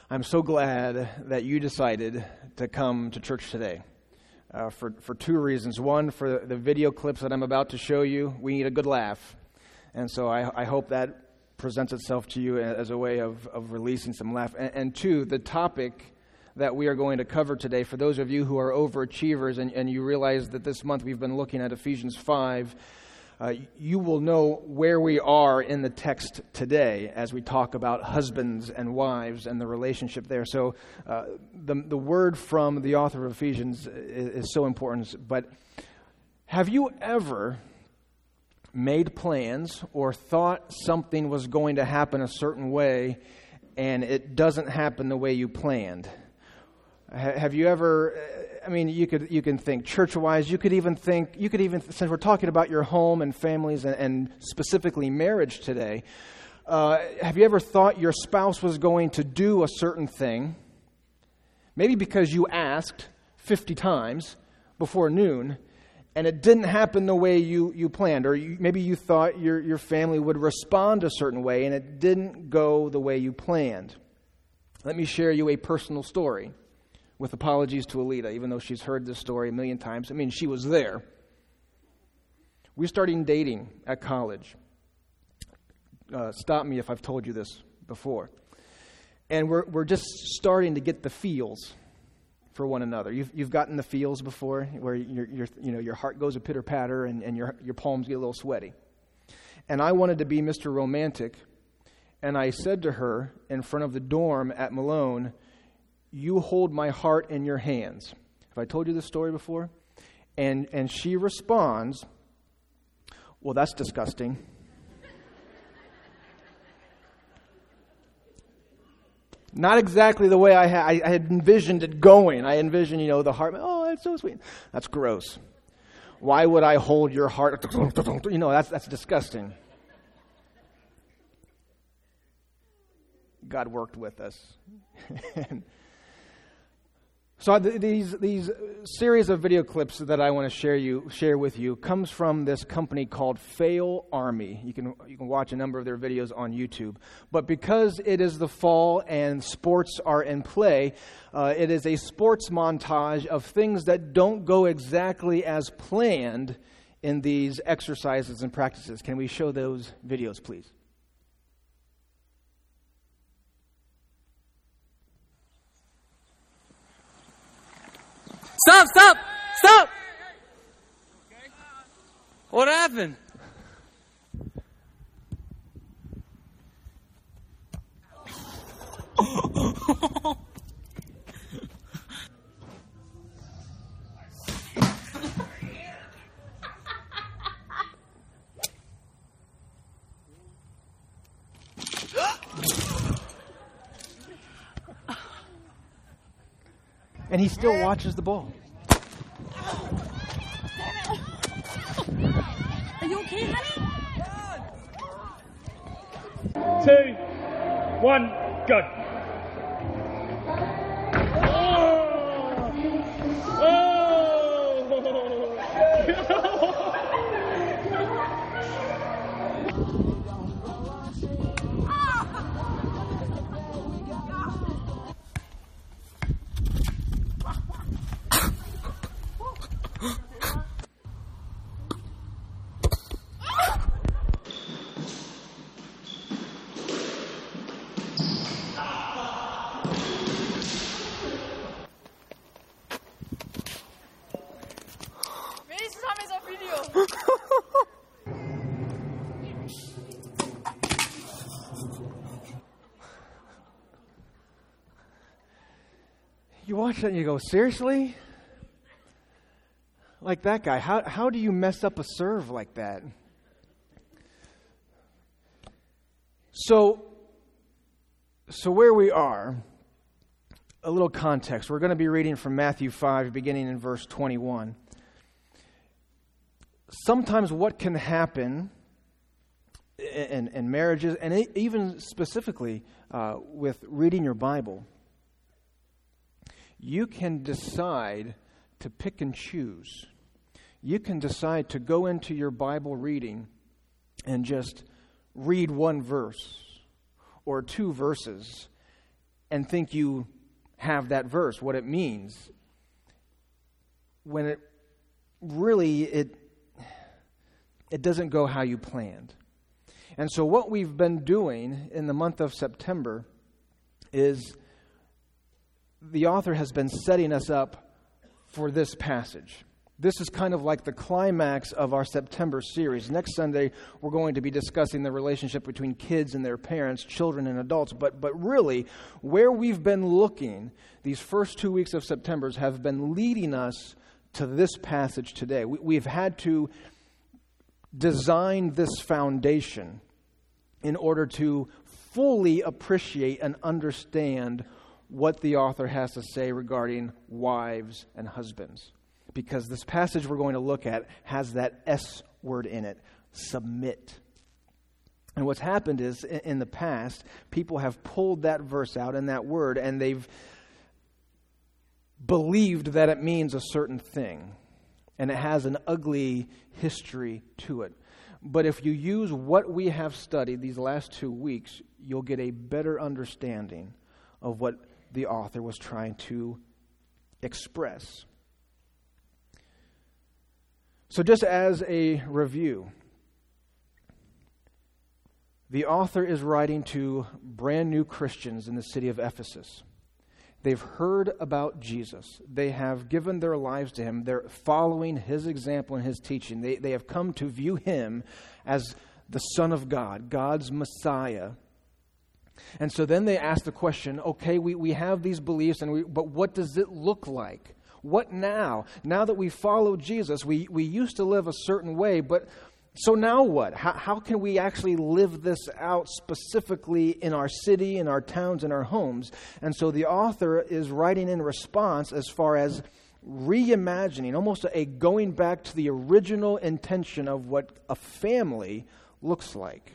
I'm so glad that you decided to come to church today for two reasons. One, for the video clips that I'm about to show you, we need a good laugh. And so I hope that presents itself to you as a way of releasing some laugh. And two, the topic that we are going to cover today, for those of you who are overachievers and you realize that this month we've been looking at Ephesians 5, you will know where we are in the text today as we talk about husbands and wives and the relationship there. So the word from the author of Ephesians is so important. But have you ever made plans or thought something was going to happen a certain way and it doesn't happen the way you planned? Have you ever, you can think church-wise, you could even, since we're talking about your home and families and specifically marriage today, have you ever thought your spouse was going to do a certain thing, maybe because you asked 50 times before noon, and it didn't happen the way you planned, or maybe you thought your family would respond a certain way, and it didn't go the way you planned. Let me share you a personal story. With apologies to Alita, even though she's heard this story a million times. She was there. We started dating at college. Stop me if I've told you this before. And we're just starting to get the feels for one another. You've gotten the feels before, where your heart goes a pitter patter and your palms get a little sweaty. And I wanted to be Mr. Romantic, and I said to her in front of the dorm at Malone, "You hold my heart in your hands." Have I told you this story before? And she responds, "Well, that's disgusting." Not exactly the way I had envisioned it going. I envisioned, the heart. Oh, that's so sweet. That's gross. Why would I hold your heart? That's disgusting. God worked with us. So these series of video clips that I want to share with you comes from this company called Fail Army. You can watch a number of their videos on YouTube. But because it is the fall and sports are in play, it is a sports montage of things that don't go exactly as planned in these exercises and practices. Can we show those videos, please? Stop! What happened? And he still watches the ball. Are you okay, honey? 2, 1, go. You watch that and you go, seriously? Like that guy, how do you mess up a serve like that? So where we are, a little context. We're going to be reading from Matthew 5, beginning in verse 21. Sometimes what can happen in marriages, and even specifically with reading your Bible, you can decide to pick and choose. You can decide to go into your Bible reading and just read one verse or two verses and think you have that verse, what it means, when it really, it doesn't go how you planned. And so what we've been doing in the month of September is the author has been setting us up for this passage. This is kind of like the climax of our September series. Next Sunday, we're going to be discussing the relationship between kids and their parents, children and adults. But really, where we've been looking these first 2 weeks of September have been leading us to this passage today. We've had to design this foundation in order to fully appreciate and understand what the author has to say regarding wives and husbands. Because this passage we're going to look at has that S word in it, submit. And what's happened is, in the past, people have pulled that verse out and that word, and they've believed that it means a certain thing. And it has an ugly history to it. But if you use what we have studied these last 2 weeks, you'll get a better understanding of what the author was trying to express. So just as a review, the author is writing to brand new Christians in the city of Ephesus. They've heard about Jesus. They have given their lives to him. They're following his example and his teaching. They have come to view him as the Son of God, God's Messiah. And so then they ask the question, okay, we have these beliefs, but what does it look like? What now? Now that we follow Jesus, we used to live a certain way, but so now what? How can we actually live this out specifically in our city, in our towns, in our homes? And so the author is writing in response as far as reimagining, almost a going back to the original intention of what a family looks like.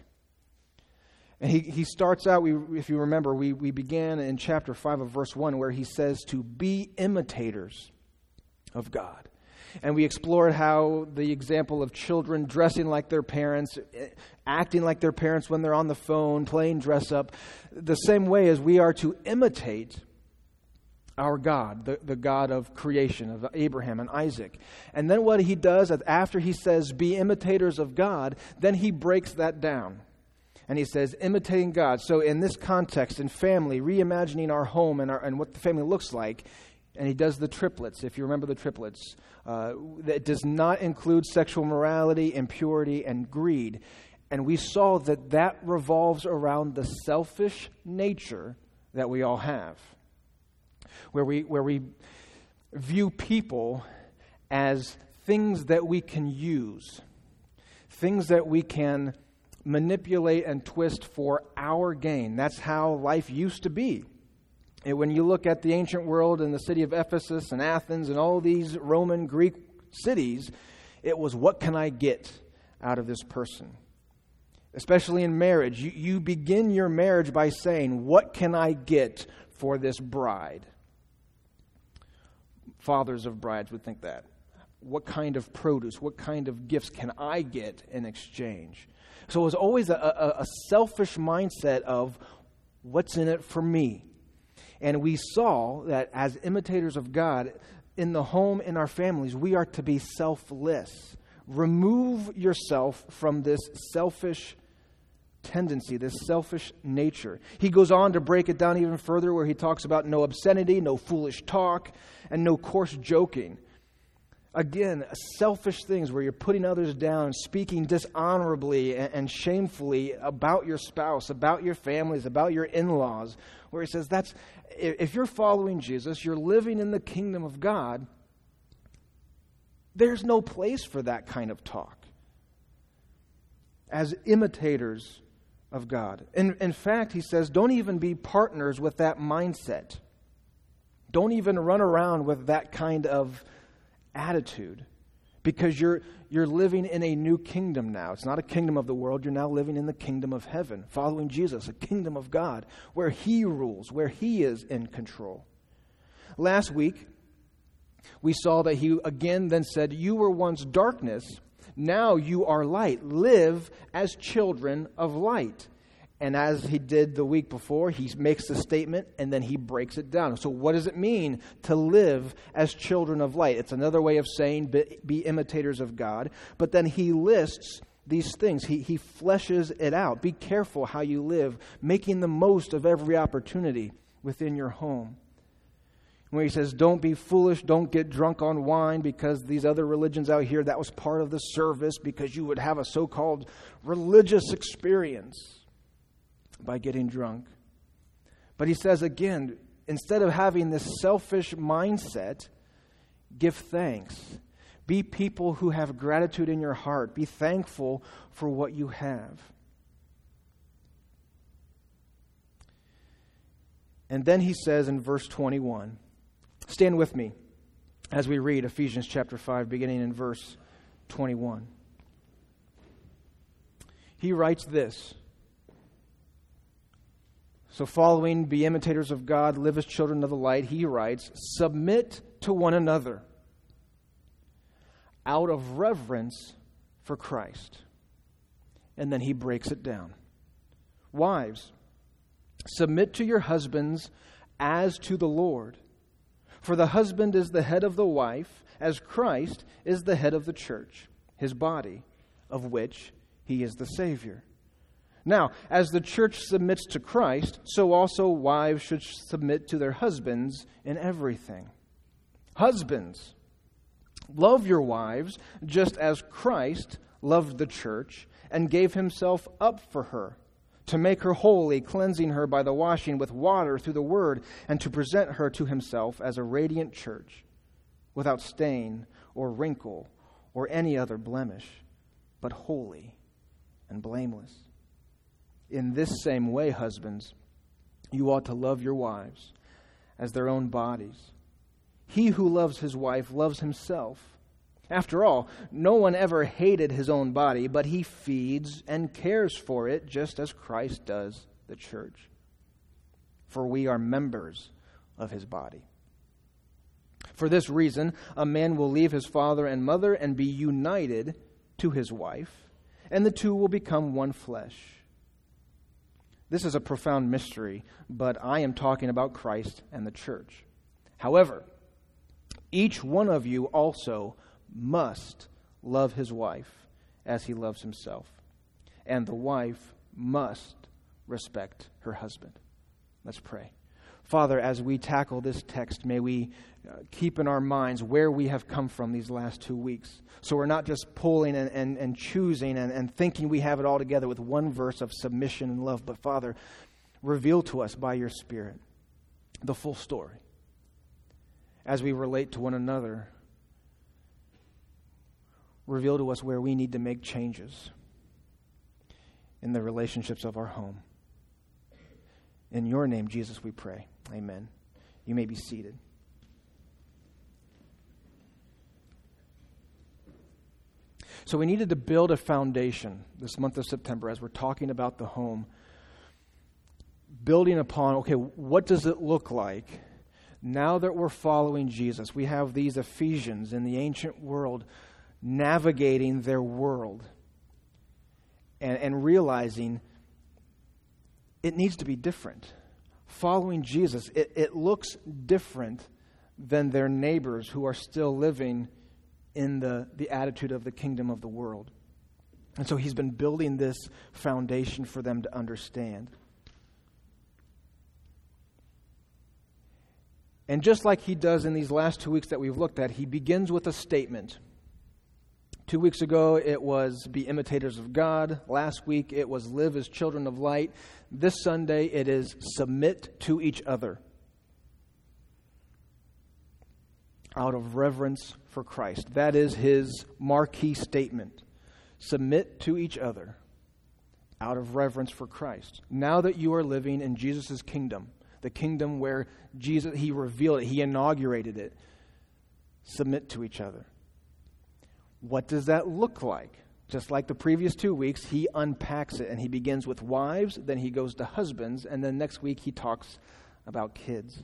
And he starts out, if you remember, we began in chapter 5 of verse 1 where he says to be imitators of God. And we explored how the example of children dressing like their parents, acting like their parents when they're on the phone, playing dress up, the same way as we are to imitate our God, the God of creation, of Abraham and Isaac. And then what he does, after he says, be imitators of God, then he breaks that down. And he says, imitating God. So in this context, in family, reimagining our home and what the family looks like, and he does the triplets, if you remember the triplets. That does not include sexual morality, impurity, and greed. And we saw that revolves around the selfish nature that we all have. Where we view people as things that we can use. Things that we can manipulate and twist for our gain. That's how life used to be. And when you look at the ancient world and the city of Ephesus and Athens and all these Roman, Greek cities, it was, what can I get out of this person? Especially in marriage. You begin your marriage by saying, what can I get for this bride? Fathers of brides would think that. What kind of produce, what kind of gifts can I get in exchange? So it was always a selfish mindset of, what's in it for me? And we saw that as imitators of God, in the home, in our families, we are to be selfless. Remove yourself from this selfish tendency, this selfish nature. He goes on to break it down even further where he talks about no obscenity, no foolish talk, and no coarse joking. Again, selfish things where you're putting others down, speaking dishonorably and shamefully about your spouse, about your families, about your in-laws, where he says if you're following Jesus, you're living in the kingdom of God, there's no place for that kind of talk. As imitators of God. In fact, he says, don't even be partners with that mindset. Don't even run around with that kind of attitude, because you're living in a new kingdom now. It's not a kingdom of the world. You're now living in the kingdom of heaven, following Jesus, a kingdom of God, where he rules, where he is in control. Last week, we saw that he again then said, you were once darkness, now you are light. Live as children of light. And as he did the week before, he makes the statement and then he breaks it down. So what does it mean to live as children of light? It's another way of saying be imitators of God. But then he lists these things. He fleshes it out. Be careful how you live, making the most of every opportunity within your home. Where he says, don't be foolish, don't get drunk on wine, because these other religions out here, that was part of the service, because you would have a so-called religious experience by getting drunk. But he says again, instead of having this selfish mindset, give thanks. Be people who have gratitude in your heart. Be thankful for what you have. And then he says in verse 21, stand with me as we read Ephesians chapter 5, beginning in verse 21. He writes this. So following, be imitators of God, live as children of the light, he writes, submit to one another out of reverence for Christ. And then he breaks it down. Wives, submit to your husbands as to the Lord. For the husband is the head of the wife, as Christ is the head of the church, his body, of which he is the Savior. Now, as the church submits to Christ, so also wives should submit to their husbands in everything. Husbands, love your wives just as Christ loved the church and gave himself up for her, to make her holy, cleansing her by the washing with water through the word, and to present her to himself as a radiant church, without stain or wrinkle or any other blemish, but holy and blameless. In this same way, husbands, you ought to love your wives as their own bodies. He who loves his wife loves himself. After all, no one ever hated his own body, but he feeds and cares for it just as Christ does the church. For we are members of his body. For this reason, a man will leave his father and mother and be united to his wife, and the two will become one flesh. This is a profound mystery, but I am talking about Christ and the church. However, each one of you also must love his wife as he loves himself, and the wife must respect her husband. Let's pray. Father, as we tackle this text, may we keep in our minds where we have come from these last 2 weeks. So we're not just pulling and choosing and thinking we have it all together with one verse of submission and love. But Father, reveal to us by your Spirit the full story. As we relate to one another, reveal to us where we need to make changes in the relationships of our home. In your name, Jesus, we pray. Amen. You may be seated. So we needed to build a foundation this month of September as we're talking about the home. Building upon, okay, what does it look like now that we're following Jesus? We have these Ephesians in the ancient world navigating their world and realizing it needs to be different. Following Jesus, it looks different than their neighbors who are still living in the attitude of the kingdom of the world. And so he's been building this foundation for them to understand. And just like he does in these last 2 weeks that we've looked at, he begins with a statement. 2 weeks ago, it was be imitators of God. Last week, it was live as children of light. This Sunday, it is submit to each other out of reverence for Christ. That is his marquee statement. Submit to each other out of reverence for Christ. Now that you are living in Jesus' kingdom, the kingdom where Jesus, he revealed it, he inaugurated it, submit to each other. What does that look like? Just like the previous 2 weeks, he unpacks it, and he begins with wives, then he goes to husbands, and then next week he talks about kids.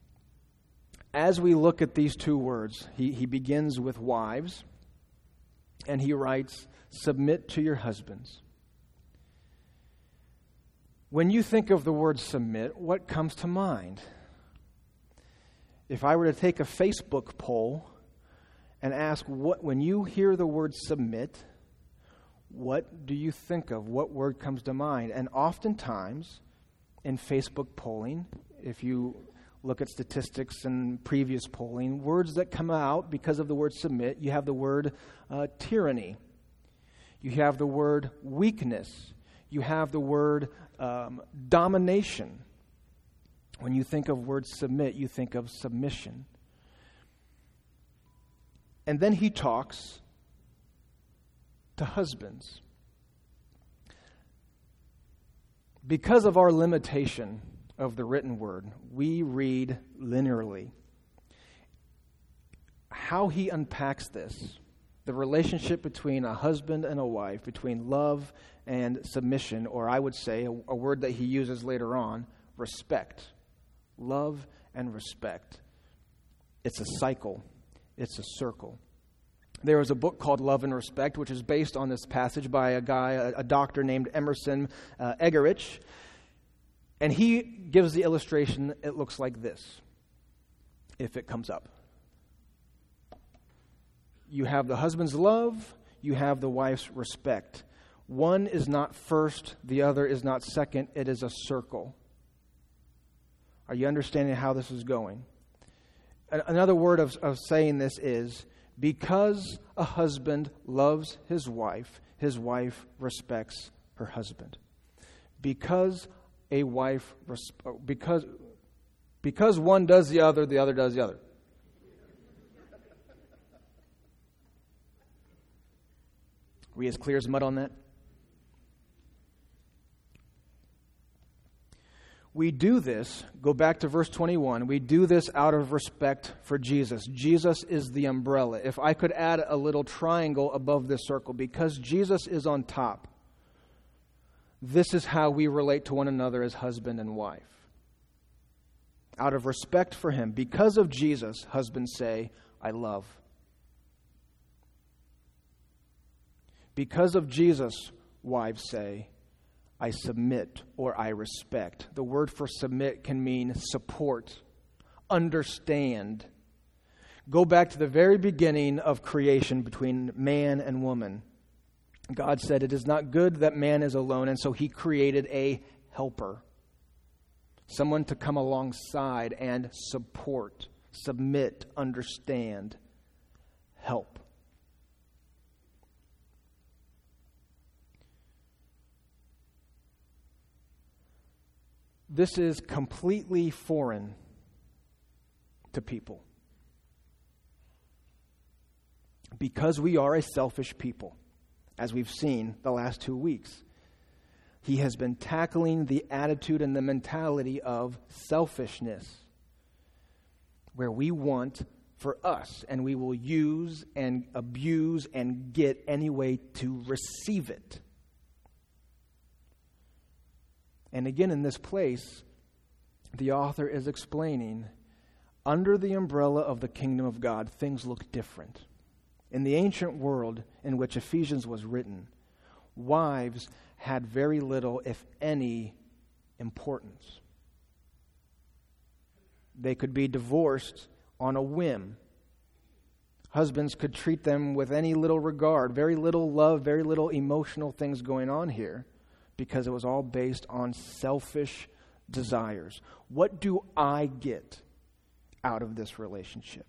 As we look at these two words, he begins with wives, And he writes, "Submit to your husbands." When you think of the word submit, what comes to mind? If I were to take a Facebook poll and ask, when you hear the word submit, what do you think of? What word comes to mind? And oftentimes, in Facebook polling, if you look at statistics and previous polling, words that come out because of the word submit, you have the word tyranny. You have the word weakness. You have the word domination. When you think of word submit, you think of submission. And then he talks to husbands. Because of our limitation of the written word, we read linearly. How he unpacks this, the relationship between a husband and a wife, between love and submission, or I would say a word that he uses later on, respect. Love and respect. It's a cycle. It's a circle. There was a book called Love and Respect, which is based on this passage by a doctor named Emerson Eggerichs. And he gives the illustration, it looks like this, if it comes up. You have the husband's love, you have the wife's respect. One is not first, the other is not second, it is a circle. Are you understanding how this is going? Another word of saying this is, because a husband loves his wife respects her husband. Because a wife, because one does the other does the other. Are we as clear as mud on that? We do this, go back to verse 21, we do this out of respect for Jesus. Jesus is the umbrella. If I could add a little triangle above this circle, because Jesus is on top, this is how we relate to one another as husband and wife. Out of respect for him, because of Jesus, husbands say, I love. Because of Jesus, wives say, I submit or I respect. The word for submit can mean support, understand. Go back to the very beginning of creation between man and woman. God said it is not good that man is alone, and so he created a helper. Someone to come alongside and support, submit, understand, help. This is completely foreign to people. Because we are a selfish people, as we've seen the last 2 weeks. He has been tackling the attitude and the mentality of selfishness, where we want for us, and we will use and abuse and get any way to receive it. And again, in this place, the author is explaining, under the umbrella of the kingdom of God, things look different. In the ancient world in which Ephesians was written, wives had very little, if any, importance. They could be divorced on a whim. Husbands could treat them with any little regard, very little love, very little emotional things going on here, because it was all based on selfish desires. What do I get out of this relationship?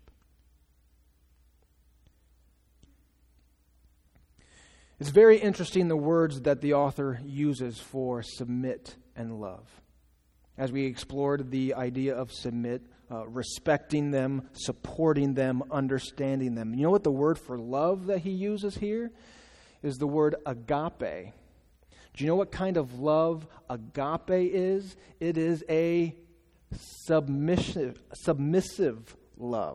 It's very interesting the words that the author uses for submit and love. As we explored the idea of submit, respecting them, supporting them, understanding them. You know what the word for love that he uses here is the word agape. Do you know what kind of love agape is? It is a submissive love.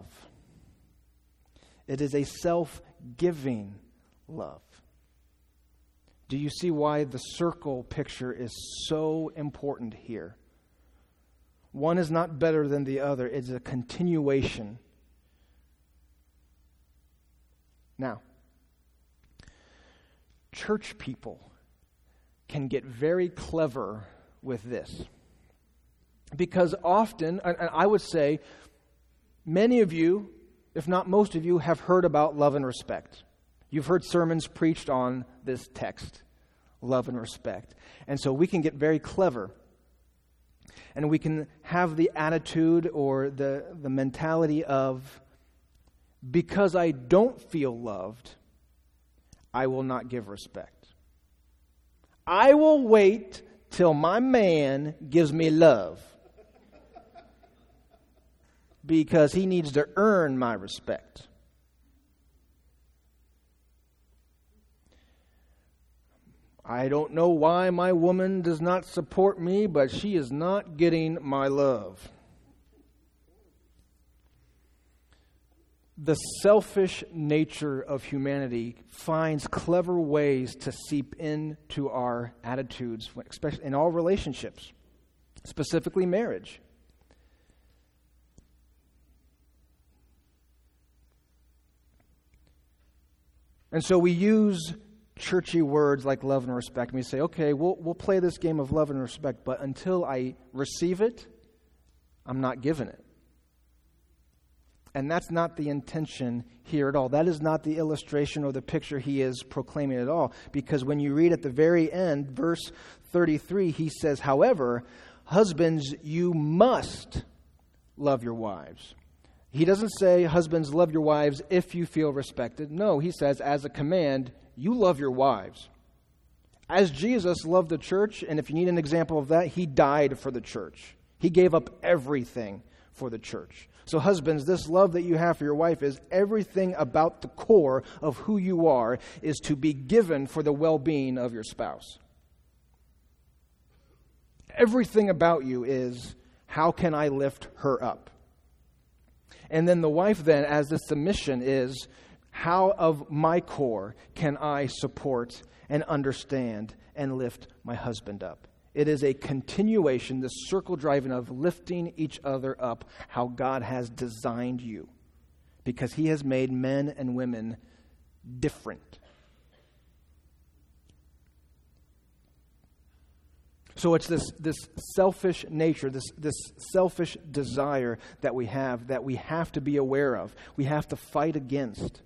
It is a self-giving love. Do you see why the circle picture is so important here? One is not better than the other. It's a continuation. Now, church people can get very clever with this. Because often, and I would say, many of you, if not most of you, have heard about love and respect. You've heard sermons preached on this text, love and respect. And so we can get very clever. And we can have the attitude or the mentality of, because I don't feel loved, I will not give respect. I will wait till my man gives me love because he needs to earn my respect. I don't know why my woman does not support me, but she is not getting my love. The selfish nature of humanity finds clever ways to seep into our attitudes, especially in all relationships, specifically marriage. And so we use churchy words like love and respect. And we say, okay, we'll play this game of love and respect, but until I receive it, I'm not giving it. And that's not the intention here at all. That is not the illustration or the picture he is proclaiming at all. Because when you read at the very end, verse 33, he says, however, husbands, you must love your wives. He doesn't say, husbands, love your wives if you feel respected. No, he says, as a command, you love your wives. As Jesus loved the church, and if you need an example of that, he died for the church. He gave up everything for the church. So husbands, this love that you have for your wife is everything about the core of who you are is to be given for the well-being of your spouse. Everything about you is, how can I lift her up? And then the wife then, as the submission is, how of my core can I support and understand and lift my husband up? It is a continuation, the circle driving of lifting each other up, how God has designed you. Because he has made men and women different. So it's this selfish nature, this selfish desire that we have to be aware of. We have to fight against.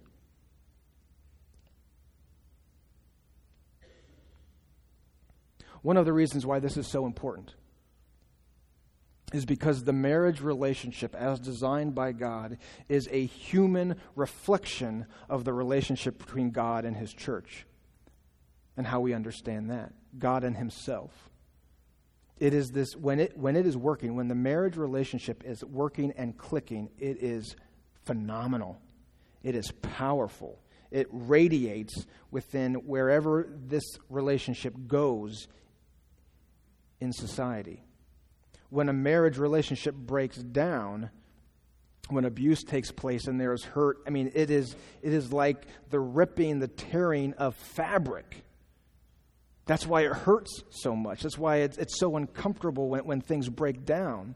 One of the reasons why this is so important is because the marriage relationship, as designed by God, is a human reflection of the relationship between God and his church. And how we understand that. God and himself. It is this, when it is working, when the marriage relationship is working and clicking, it is phenomenal. It is powerful. It radiates within wherever this relationship goes in society. When a marriage relationship breaks down, when abuse takes place and there's hurt, it is like the ripping, the tearing of fabric. That's why it hurts so much. That's why it's so uncomfortable when things break down.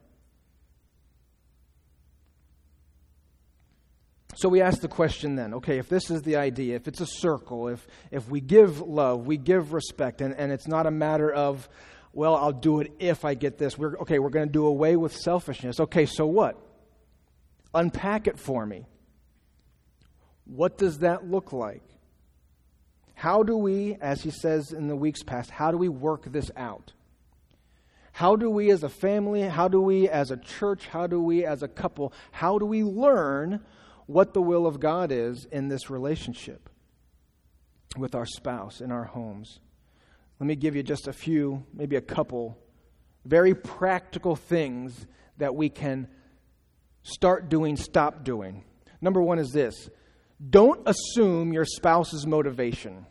So we ask the question then, okay, if this is the idea, if it's a circle, if we give love, we give respect, and it's not a matter of, well, I'll do it if I get this. We're going to do away with selfishness. Okay, so what? Unpack it for me. What does that look like? How do we, as he says in the weeks past, how do we work this out? How do we as a family, how do we as a church, how do we as a couple, how do we learn what the will of God is in this relationship with our spouse, in our homes? Let me give you just a few, maybe a couple, very practical things that we can start doing, stop doing. Number one is this. Don't assume your spouse's motivation.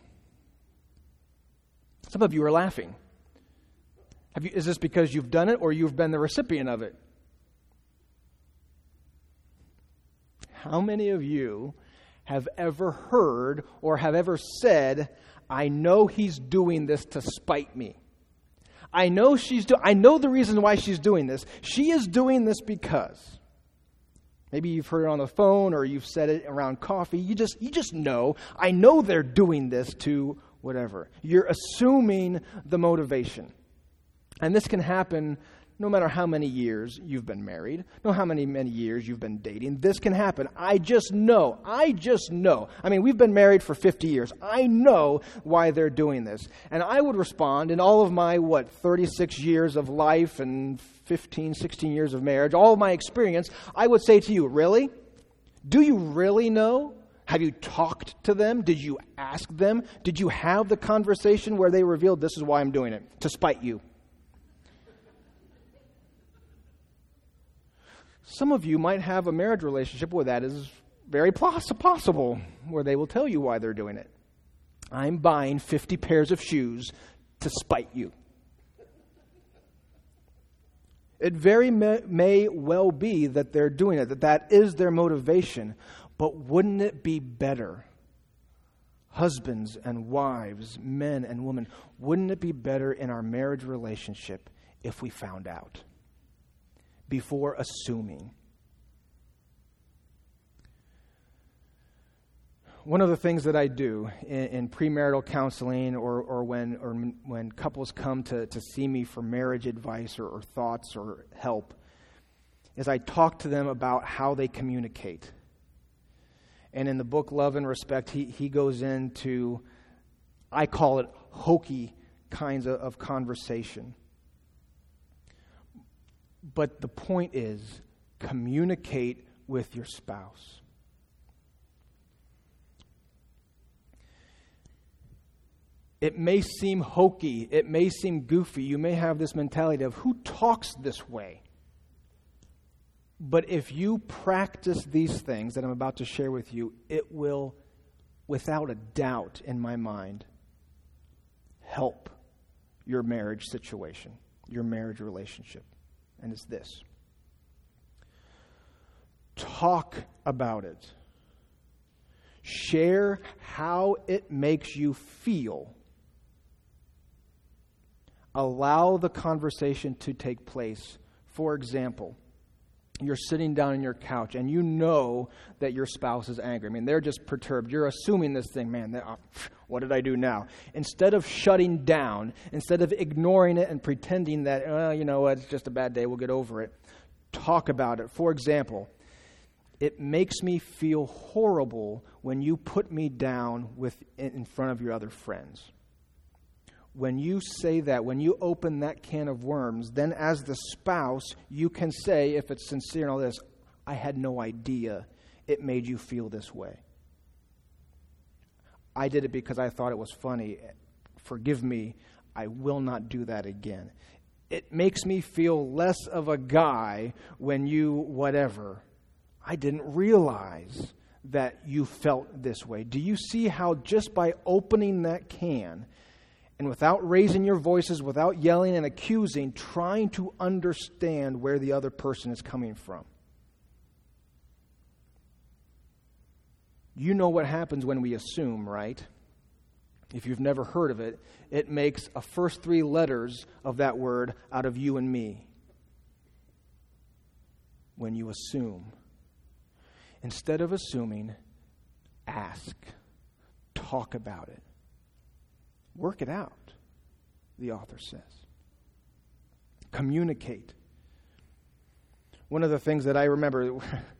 Some of you are laughing. Is this because you've done it or you've been the recipient of it? How many of you have ever heard or have ever said, I know he's doing this to spite me. I know the reason why she's doing this. She is doing this because. Maybe you've heard it on the phone or you've said it around coffee. You just know. I know they're doing this to whatever. You're assuming the motivation. And this can happen no matter how many years you've been married, no how many years you've been dating. This can happen. I just know. I mean, we've been married for 50 years. I know why they're doing this. And I would respond in all of my, 36 years of life and 15, 16 years of marriage, all of my experience, I would say to you, really? Do you really know? Have you talked to them? Did you ask them? Did you have the conversation where they revealed, this is why I'm doing it, to spite you? Some of you might have a marriage relationship where that is very possible, where they will tell you why they're doing it. I'm buying 50 pairs of shoes to spite you. It very may well be that they're doing it, that is their motivation. But wouldn't it be better, husbands and wives, men and women, wouldn't it be better in our marriage relationship if we found out before assuming? One of the things that I do in premarital counseling or when couples come to see me for marriage advice or thoughts or help is I talk to them about how they communicate. And in the book Love and Respect, he goes into, I call it hokey kinds of conversation. But the point is, communicate with your spouse. It may seem hokey, it may seem goofy, you may have this mentality of who talks this way? But if you practice these things that I'm about to share with you, it will, without a doubt in my mind, help your marriage situation, your marriage relationship. And it's this. Talk about it. Share how it makes you feel. Allow the conversation to take place. For example, you're sitting down on your couch and you know that your spouse is angry. I mean, they're just perturbed. You're assuming this thing, man, what did I do now? Instead of shutting down, instead of ignoring it and pretending that, you know what, it's just a bad day, we'll get over it, talk about it. For example, it makes me feel horrible when you put me down in front of your other friends. When you say that, when you open that can of worms, then as the spouse, you can say, if it's sincere and all this, I had no idea it made you feel this way. I did it because I thought it was funny. Forgive me, I will not do that again. It makes me feel less of a guy when you whatever. I didn't realize that you felt this way. Do you see how just by opening that can, and without raising your voices, without yelling and accusing, trying to understand where the other person is coming from? You know what happens when we assume, right? If you've never heard of it, it makes a first 3 letters of that word out of you and me. When you assume. Instead of assuming, ask. Talk about it. Work it out, the author says. Communicate. One of the things that I remember,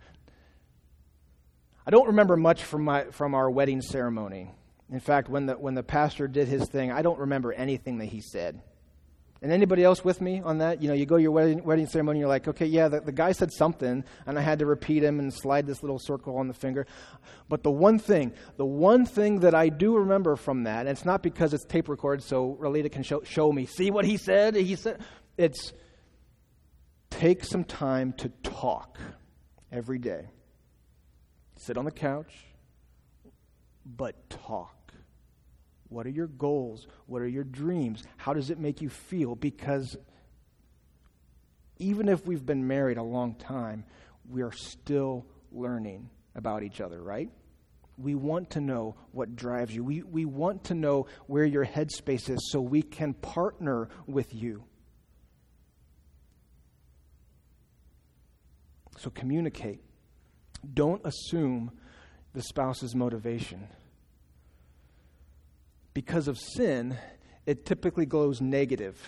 I don't remember much from our wedding ceremony. In fact, when the pastor did his thing, I don't remember anything that he said. And anybody else with me on that? You know, you go to your wedding ceremony, you're like, okay, yeah, the guy said something, and I had to repeat him and slide this little circle on the finger. But the one thing that I do remember from that, and it's not because it's tape recorded, so Rolita can show me, see what he said? It's take some time to talk every day. Sit on the couch, but talk. What are your goals? What are your dreams? How does it make you feel? Because even if we've been married a long time, we are still learning about each other, right? We want to know what drives you. We want to know where your headspace is so we can partner with you. So communicate. Don't assume the spouse's motivation. because of sin, it typically goes negative.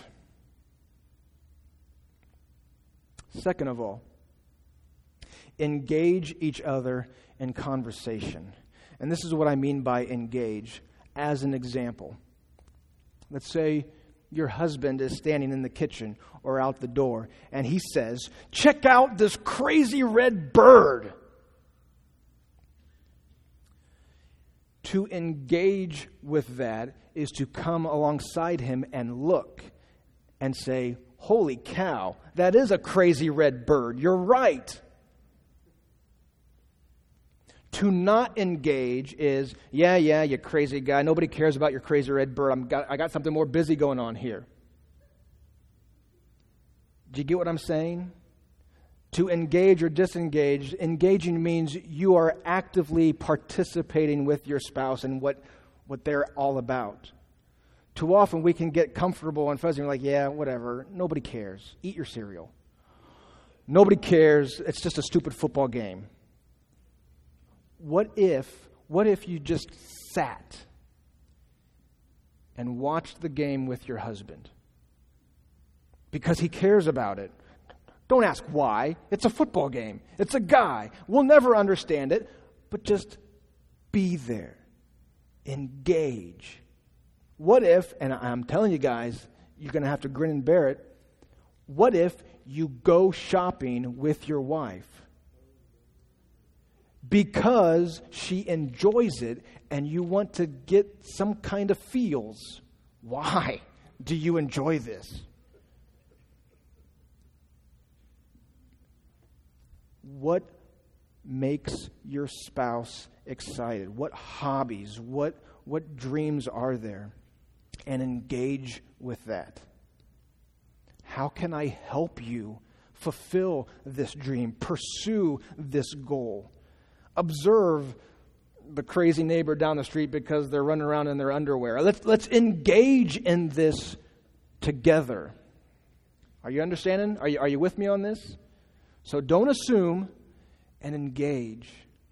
Second of all, engage each other in conversation. And this is what I mean by engage. As an example, let's say your husband is standing in the kitchen or out the door, and he says, "Check out this crazy red bird." To engage with that is to come alongside him and look and say, "Holy cow, that is a crazy red bird. You're right." To not engage is, yeah, you crazy guy. Nobody cares about your crazy red bird. I got something more busy going on here. Do you get what I'm saying? To engage or disengage, engaging means you are actively participating with your spouse in what they're all about. Too often we can get comfortable and fuzzy and like, yeah, whatever. Nobody cares. Eat your cereal. Nobody cares. It's just a stupid football game. What if you just sat and watched the game with your husband? Because he cares about it. Don't ask why. It's a football game. It's a guy. We'll never understand it, but just be there. Engage. What if, and I'm telling you guys, you're going to have to grin and bear it, what if you go shopping with your wife? Because she enjoys it and you want to get some kind of feels. Why do you enjoy this? What makes your spouse excited? What hobbies, what dreams are there? And engage with that. How can I help you fulfill this dream, pursue this goal? Observe the crazy neighbor down the street because they're running around in their underwear. Let's engage in this together. Are you understanding? Are you with me on this? So don't assume and engage.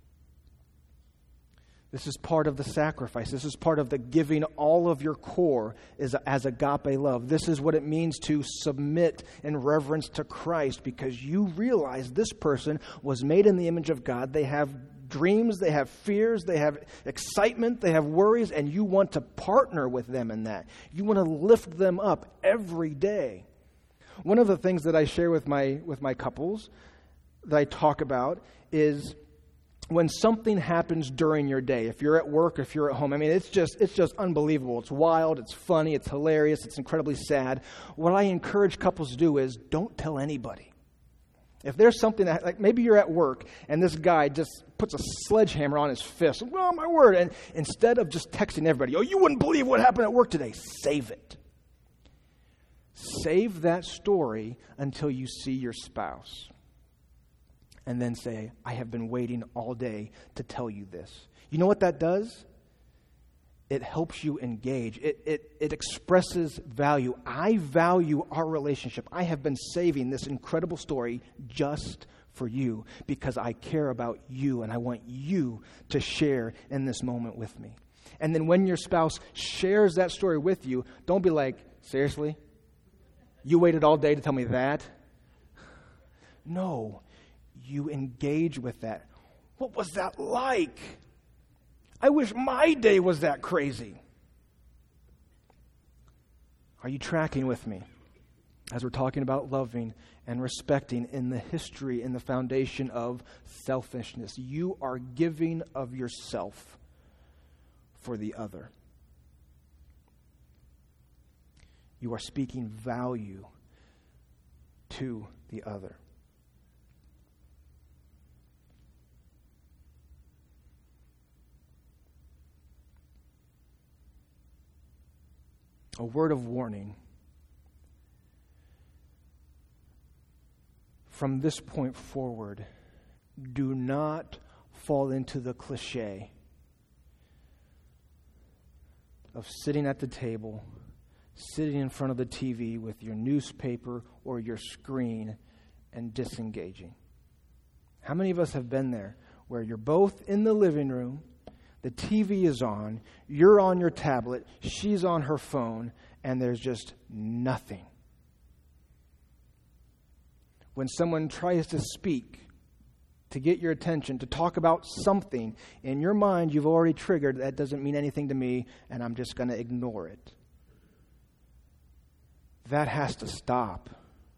This is part of the sacrifice. This is part of the giving all of your core as agape love. This is what it means to submit in reverence to Christ because you realize this person was made in the image of God. They have dreams, they have fears, they have excitement, they have worries, and you want to partner with them in that. You want to lift them up every day. One of the things that I share with my couples that I talk about is when something happens during your day, if you're at work, if you're at home, I mean, it's just unbelievable. It's wild, it's funny, it's hilarious, it's incredibly sad. What I encourage couples to do is don't tell anybody. If there's something that, like maybe you're at work and this guy just puts a sledgehammer on his fist, oh my word, and instead of just texting everybody, oh, you wouldn't believe what happened at work today, save it. Save that story until you see your spouse. And then say, I have been waiting all day to tell you this. You know what that does? It helps you engage. It expresses value. I value our relationship. I have been saving this incredible story just for you because I care about you and I want you to share in this moment with me. And then when your spouse shares that story with you, don't be like, seriously? You waited all day to tell me that? No. You engage with that. What was that like? I wish my day was that crazy. Are you tracking with me as we're talking about loving and respecting in the history, in the foundation of selfishness? You are giving of yourself for the other. You are speaking value to the other. A word of warning. From this point forward, do not fall into the cliche of sitting at the table, sitting in front of the TV with your newspaper or your screen and disengaging. How many of us have been there where you're both in the living room, The TV is on, you're on your tablet, she's on her phone, and there's just nothing. When someone tries to speak, to get your attention, to talk about something, in your mind you've already triggered, that doesn't mean anything to me, and I'm just going to ignore it. That has to stop.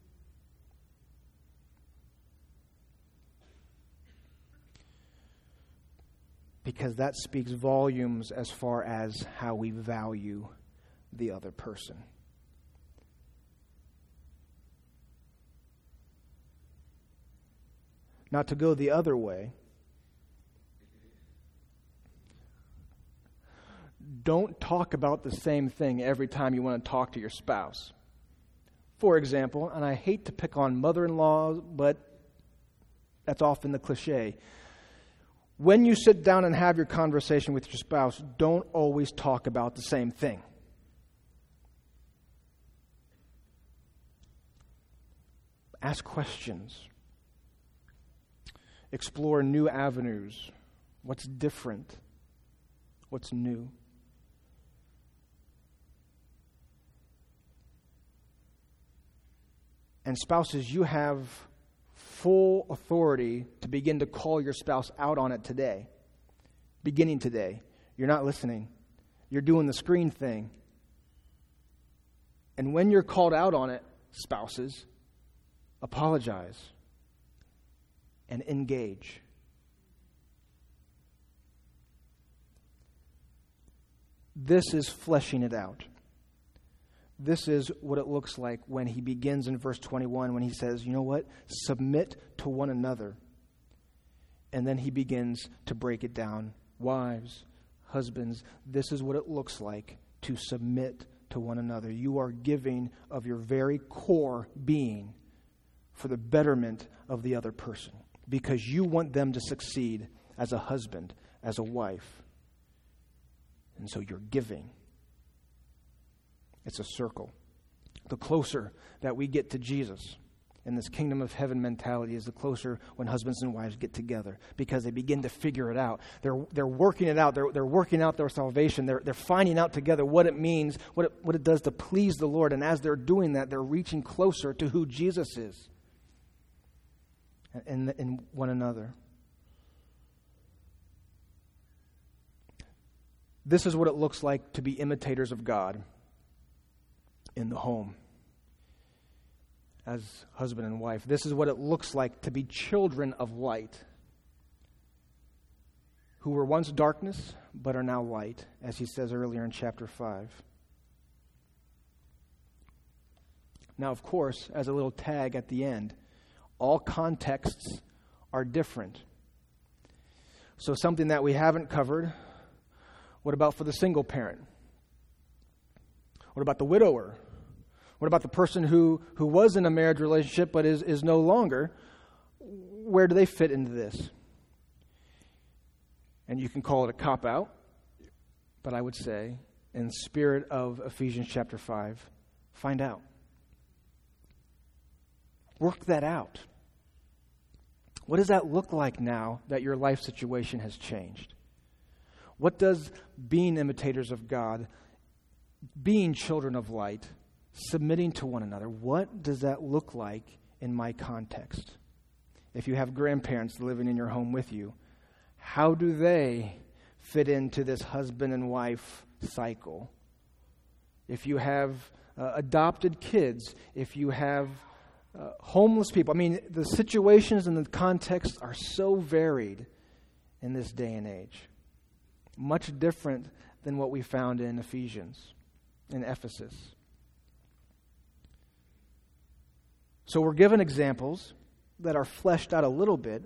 Because that speaks volumes as far as how we value the other person. Not to go the other way, don't talk about the same thing every time you want to talk to your spouse. For example, and I hate to pick on mother-in-laws, but that's often the cliche. When you sit down and have your conversation with your spouse, don't always talk about the same thing. Ask questions. Explore new avenues. What's different? What's new? And spouses, you have full authority to begin to call your spouse out on it today. Beginning today. You're not listening. You're doing the screen thing. And when you're called out on it, spouses, apologize and engage. This is fleshing it out. This is what it looks like when he begins in verse 21, when he says, you know what? Submit to one another. And then he begins to break it down. Wives, husbands, this is what it looks like to submit to one another. You are giving of your very core being for the betterment of the other person, because you want them to succeed as a husband, as a wife. And so you're giving. It's a circle. The closer that we get to Jesus in this kingdom of heaven mentality is the closer when husbands and wives get together, because they begin to figure it out. They're working it out. They're working out their salvation. They're finding out together what it means, what it does to please the Lord. And as they're doing that, they're reaching closer to who Jesus is in one another. This is what it looks like to be imitators of God in the home as husband and wife. This is what it looks like to be children of light, who were once darkness but are now light, as he says earlier in chapter 5. Now, of course, as a little tag at the end, all contexts are different. So something that we haven't covered, what about for the single parent? What about the widower? What about the person who was in a marriage relationship but is no longer? Where do they fit into this? And you can call it a cop-out, but I would say, in the spirit of Ephesians chapter 5, find out. Work that out. What does that look like now that your life situation has changed? What does being imitators of God, being children of light, submitting to one another, what does that look like in my context? If you have grandparents living in your home with you, how do they fit into this husband and wife cycle? If you have adopted kids, if you have homeless people, the situations and the contexts are so varied in this day and age. Much different than what we found in Ephesians, in Ephesus. So we're given examples that are fleshed out a little bit,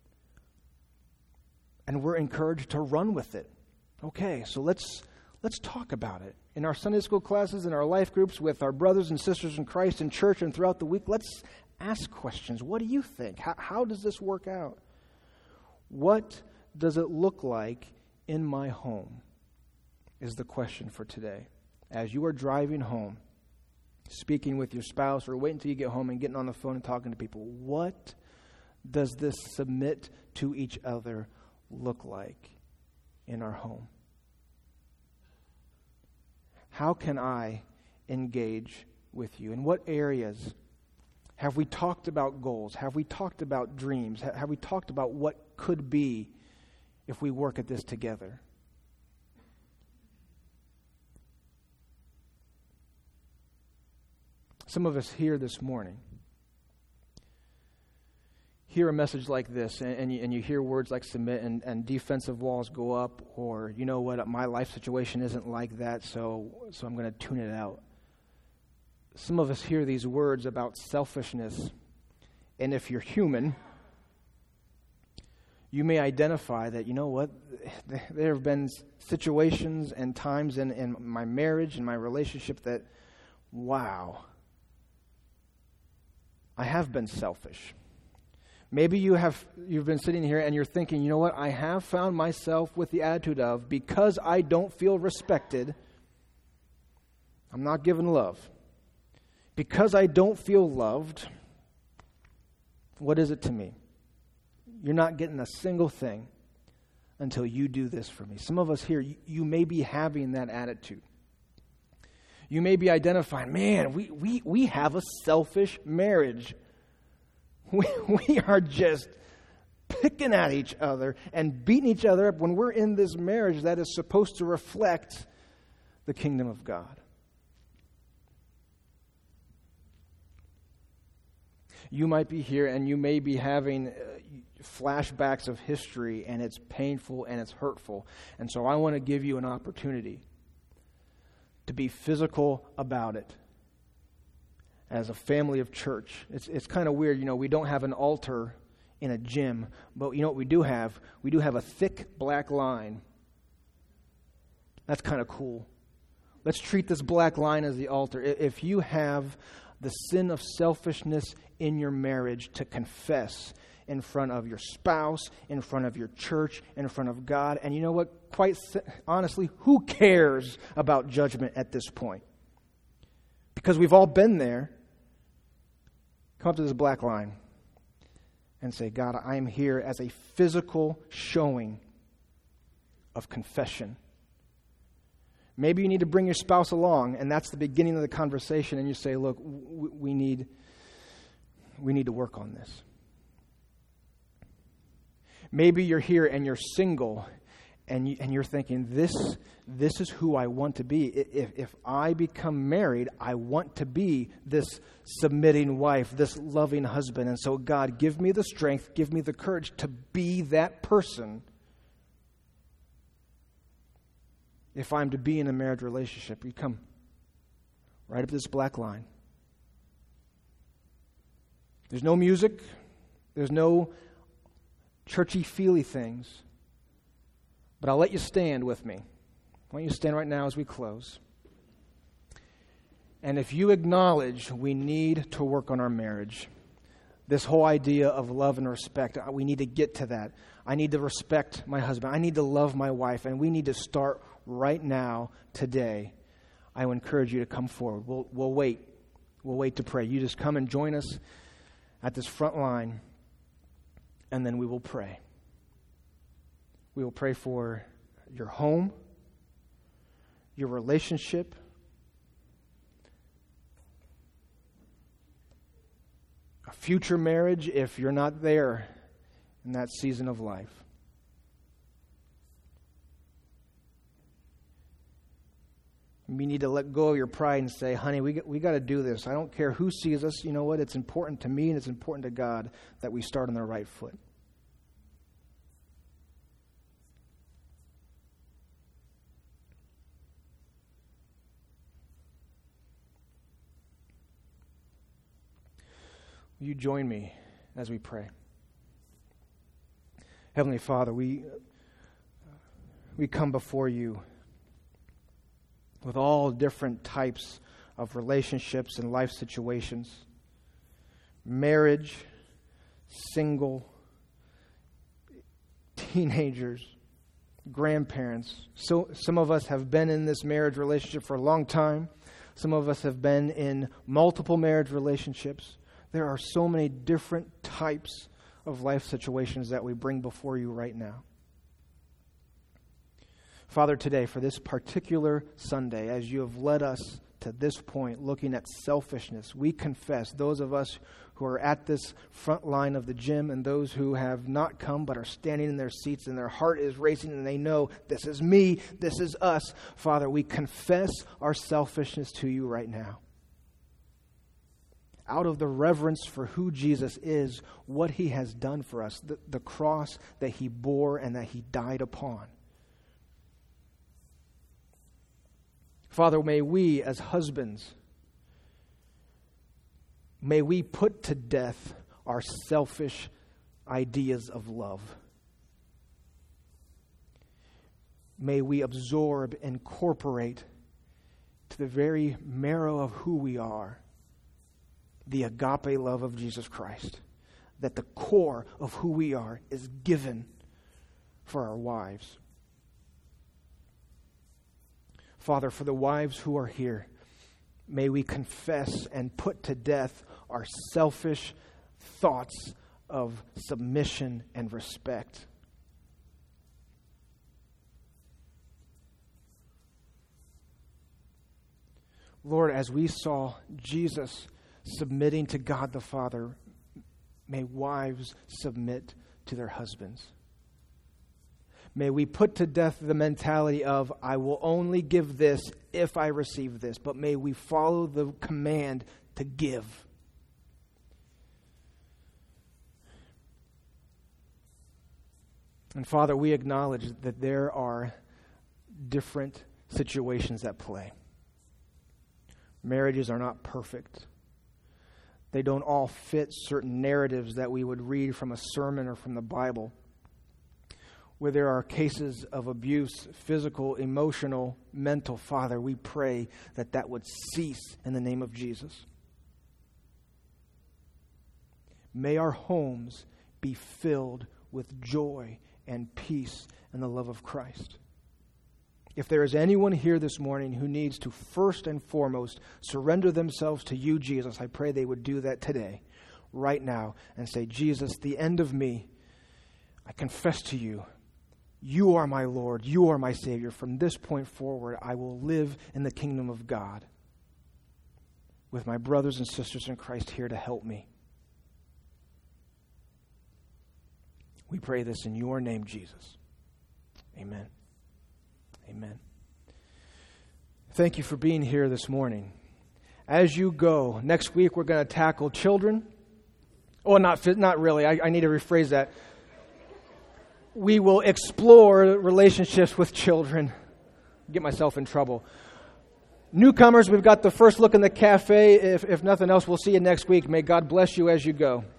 and we're encouraged to run with it. Okay, so let's talk about it. In our Sunday school classes, in our life groups, with our brothers and sisters in Christ in church and throughout the week, let's ask questions. What do you think? How does this work out? What does it look like in my home? Is the question for today. As you are driving home, speaking with your spouse, or waiting until you get home and getting on the phone and talking to people, what does this submit to each other look like? in our home? How can I engage with you? In what areas have we talked about goals? Have we talked about dreams? Have we talked about what could be if we work at this together? Some of us here this morning hear a message like this, and you hear words like submit and defensive walls go up, or, you know what, my life situation isn't like that, so I'm going to tune it out. Some of us hear these words about selfishness, and if you're human, you may identify that, you know what, there have been situations and times in my marriage and my relationship that, wow, I have been selfish. Maybe you've been sitting here and you're thinking, you know what, I have found myself with the attitude of, because I don't feel respected, I'm not given love. Because I don't feel loved, what is it to me? You're not getting a single thing until you do this for me. Some of us here, you may be having that attitude. You may be identifying, man, we have a selfish marriage. We are just picking at each other and beating each other up when we're in this marriage that is supposed to reflect the kingdom of God. You might be here and you may be having flashbacks of history, and it's painful and it's hurtful. And so I want to give you an opportunity to be physical about it. As a family of church, it's kind of weird, we don't have an altar in a gym, but you know what we do have? We do have a thick black line. That's kind of cool. Let's treat this black line as the altar. If you have the sin of selfishness in your marriage, to confess in front of your spouse, in front of your church, in front of God, and you know what? Quite honestly, who cares about judgment at this point? Because we've all been there. Come up to this black line and say, God, I am here as a physical showing of confession. Maybe you need to bring your spouse along, and that's the beginning of the conversation, and you say, look, we need to work on this. Maybe you're here and you're single, and you're thinking, this is who I want to be. If I become married, I want to be this submitting wife, this loving husband. And so, God, give me the strength, give me the courage to be that person if I'm to be in a marriage relationship. You come right up this black line. There's no music. There's no churchy-feely things. But I'll let you stand with me. Why don't you stand right now as we close? And if you acknowledge we need to work on our marriage, this whole idea of love and respect, we need to get to that. I need to respect my husband. I need to love my wife. And we need to start right now, today. I would encourage you to come forward. We'll wait. We'll wait to pray. You just come and join us at this front line, and then we will pray. We will pray for your home, your relationship, a future marriage if you're not there in that season of life. We need to let go of your pride and say, honey, we got to do this. I don't care who sees us. You know what? It's important to me and it's important to God that we start on the right foot. Will you join me as we pray? Heavenly Father, we come before you with all different types of relationships and life situations. Marriage, single, teenagers, grandparents. So some of us have been in this marriage relationship for a long time. Some of us have been in multiple marriage relationships. There are so many different types of life situations that we bring before you right now. Father, today, for this particular Sunday, as you have led us to this point, looking at selfishness, we confess, those of us who are at this front line of the gym and those who have not come but are standing in their seats and their heart is racing and they know, this is me, this is us. Father, we confess our selfishness to you right now. Out of the reverence for who Jesus is, what he has done for us, the cross that he bore and that he died upon. Father, may we as husbands, may we put to death our selfish ideas of love. May we absorb, incorporate to the very marrow of who we are, the agape love of Jesus Christ, that the core of who we are is given for our wives. Father, for the wives who are here, may we confess and put to death our selfish thoughts of submission and respect. Lord, as we saw Jesus submitting to God the Father, may wives submit to their husbands. May we put to death the mentality of, I will only give this if I receive this, but may we follow the command to give. And Father, we acknowledge that there are different situations at play. Marriages are not perfect. They don't all fit certain narratives that we would read from a sermon or from the Bible. Where there are cases of abuse, physical, emotional, mental, Father, we pray that that would cease in the name of Jesus. May our homes be filled with joy and peace and the love of Christ. If there is anyone here this morning who needs to first and foremost surrender themselves to you, Jesus, I pray they would do that today, right now, and say, Jesus, the end of me, I confess to you, you are my Lord, you are my Savior. From this point forward, I will live in the kingdom of God with my brothers and sisters in Christ here to help me. We pray this in your name, Jesus. Amen. Amen. Thank you for being here this morning. As you go, next week we're going to tackle children. Oh, not really. I need to rephrase that. We will explore relationships with children. Get myself in trouble. Newcomers, we've got the first look in the cafe. If nothing else, we'll see you next week. May God bless you as you go.